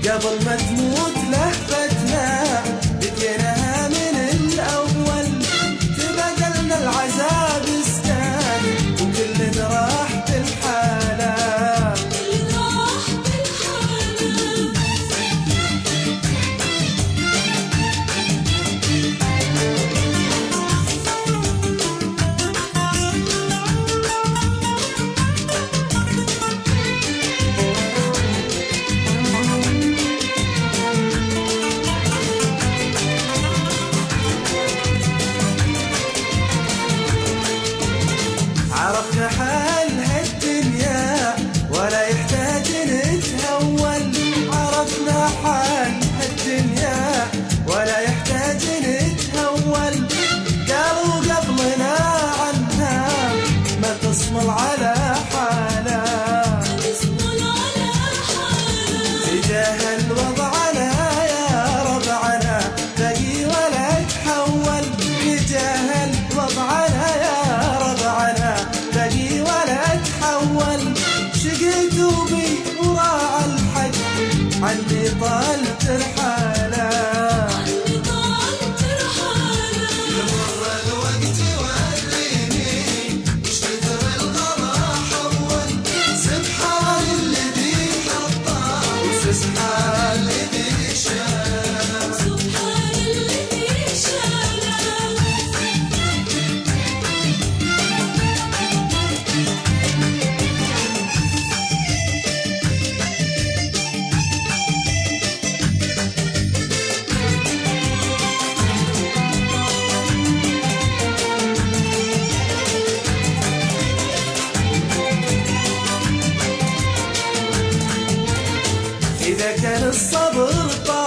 قبل ما تموت لهفتنا بديناها من الأول، تبادلنا العذاب استان وكل راح بالحالة. عرفنا حال هالدنيا ولا يحتاج نتهول، عرفنا حال هالدنيا ولا يحتاج نتهول. قالوا قبلنا عنها ما تصمل على حالة، تجاه الوضعنا يا ربعنا بقي ولا تحول، تجاه الوضعنا يا ربعنا بقي ولا تحول. شقيت بي وراع الحق عني طال ترحاله، يمر الوقت وريني وش كثر الغلا حول، سبحان الذي حطه وسبحان الذي شاله، سبحان الذي شاله. إذا كان الصبر